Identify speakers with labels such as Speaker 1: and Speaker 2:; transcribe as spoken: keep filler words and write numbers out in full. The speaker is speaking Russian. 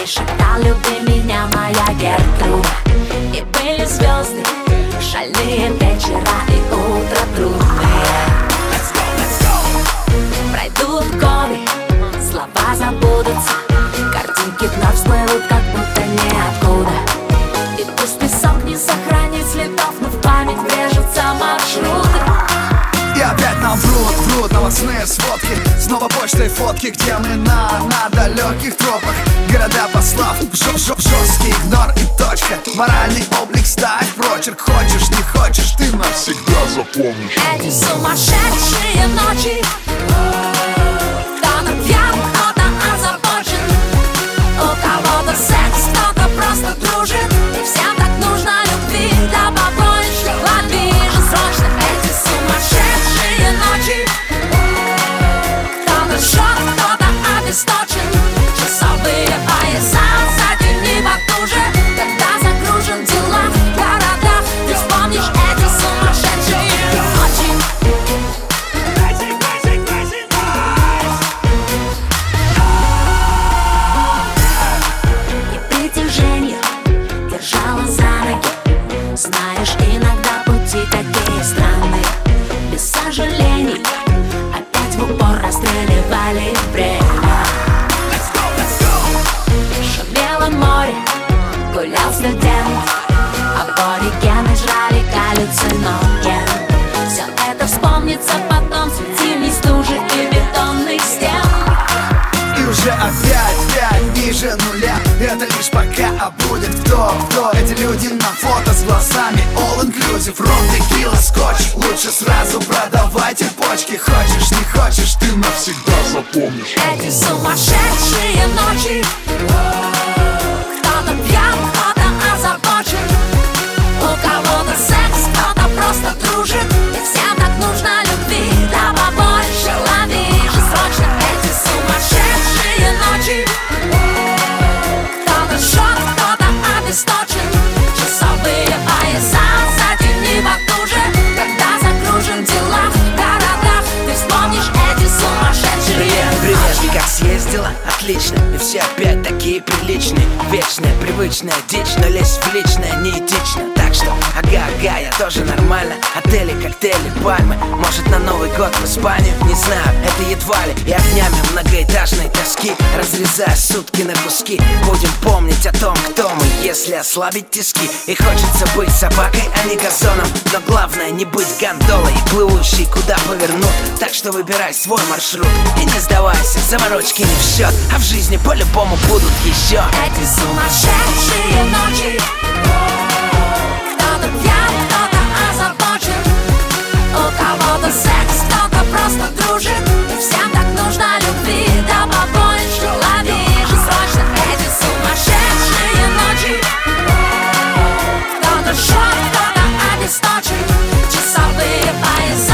Speaker 1: шептал: люби меня, моя Гертруда. И были звезды, шальные вечера и утро трудные. Let's go, let's go. Пройдут годы, слова забудутся, картинки вновь всплывут, как будто ниоткуда. И пусть песок не сохранит следов, но в память врежутся маршруты.
Speaker 2: И опять нам врут, врут новостные сводки. Снова почтой фотки, где мы на, на далеких тропах. Города послав, жесткий игнор и точка. Моральный облик ставь прочерк. Хочешь, не хочешь, ты навсегда запомнишь
Speaker 1: эти сумасшедшие ночи. Кто-то пьян, кто-то озабочен, у кого-то секс, кто-то просто дружит. И всем так нужно любви, да побольше. Лови же срочно эти сумасшедшие ночи. Кто-то жжет, кто-то обесточен, часовые пояса затяни потуже. Когда загружен дела в городах, ты вспомнишь эти сумасшедшие ночи. И притяжение держало за ноги. Знаешь, иногда пути такие странные. Без сожалений опять в упор расстреливали время. Шумело море, гулял студент, аборигены жрали галлюциноген. Все это вспомнится потом, светильни, стужи и бетонных стен.
Speaker 2: И уже опять, пять ниже нуля. Это лишь пока, а будет кто, кто. Эти люди на фото с глазами all inclusive. Ром, текила, скотч. Лучше сразу продавайте почки. Хочешь, не хочешь, ты навсегда запомнишь
Speaker 1: эти сумасшедшие ночи. Кто-то пьян, кто-то озабочен, у кого-то секс, кто-то просто дружит. И всем так нужно любви, да побольше. Лови же срочно эти сумасшедшие ночи. Кто-то жжет, кто-то обесточен, часовые пояса затяни потуже. Когда загружен дела в городах, ты вспомнишь эти сумасшедшие
Speaker 3: Привет, привет,
Speaker 1: ночи.
Speaker 3: как съездила? Отлично, и все опять такие приличные. Вечная, привычная дичь, но лезть в личное неэтично. Так что, ага, ага, я тоже нормально. Отели, коктейли, пальмы. Может, на Новый год в Испанию? Не знаю, это едва ли. И огнями многоэтажной тоски, разрезая сутки на куски, будем помнить о том, кто мы, если ослабить тиски. И хочется быть собакой, а не газоном, но главное не быть гондолой, плывущей куда повернут. Так что выбирай свой маршрут и не сдавайся, заморочки не в счет, а в жизни по-любому будут еще
Speaker 1: эти сумасшедшие ночи. Кто-то пьян, кто-то озабочен, у кого-то секс, кто-то просто дружит. И всем так нужно любви, да побольше. Лови же срочно эти сумасшедшие ночи. Кто-то жжет, кто-то обесточен, часовые пояса